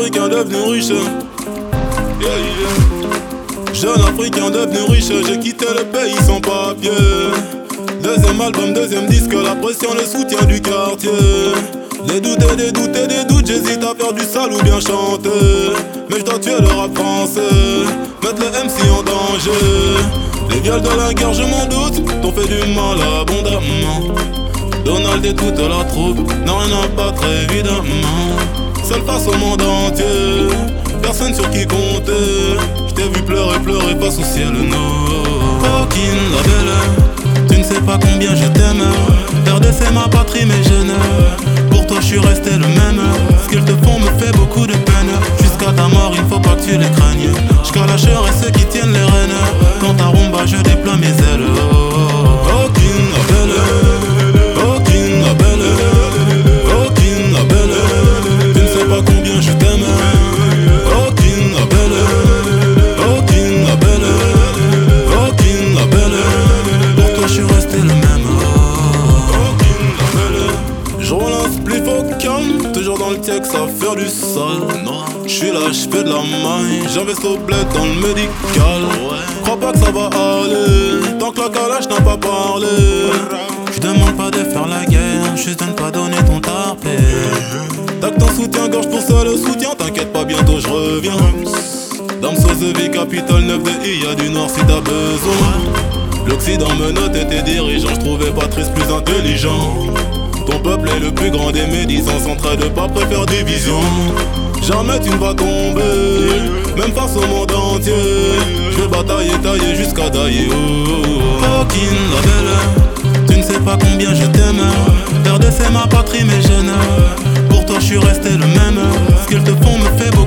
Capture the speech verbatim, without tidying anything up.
Africain devenu riche. Yeah, yeah. Jeune Africain devenu riche, j'ai quitté le pays sans papier. Deuxième album, deuxième disque, la pression, le soutien du quartier. Des doutes et des doutes et des doutes, j'hésite à faire du sale ou bien chanter. Mais je dois tuer le rap français, mettre le M C en danger. Les viols de la guerre, je m'en doute, t'ont fait du mal abondamment. Donald et toute la troupe n'ont rien à battre évidemment. Seul face au monde entier, personne sur qui compter. Je t'ai vu pleurer, pleurer face au ciel, non. Coquine, la belle, tu ne sais pas combien je t'aime. R D C ma patrie mais je ne. Pour toi je suis resté le même. Ce qu'ils te font me fait beaucoup de peine. Jusqu'à ta mort il faut pas que tu les craignes. J'calacherai ceux qui tiennent les rênes. Quand ta rumba je déploie mes ailes. Coquine, la belle, coquine, la belle, coquine, la belle, tu ne sais pas combien je t'aime. Coquine, la belle, coquine, la belle, coquine, la belle, pour toi je suis resté le même. Coquine, la belle, je roule un spliff au calme, toujours dans le tiex à faire du sale. J'suis là, j'fais de la maille, j'investis au bled dans le médical. Crois pas que ça va aller, tant que la calage n'a pas parlé. J'demande pas de faire la guerre, juste de ne pas donner ton tarpé. T'as que ton soutien-gorge pour ça le soutien, t'inquiète pas, bientôt j'reviens. Dame Sozevi, capitale neuf de I, y'a du nord si t'as besoin. L'Occident me note et tes dirigeants, j'trouvais Patrice plus intelligent. Ton peuple est le plus grand des médisants, s'entraide pas, préfère division. Jamais tu ne vas tomber, même face au monde entier. Je vais batailler, tailler jusqu'à tailler. Oh, coquine, la belle, tu ne sais pas combien je t'aime. R D C ma patrie mais je ne. Pour toi je suis resté le même. Ce qu'ils te font me fait beau.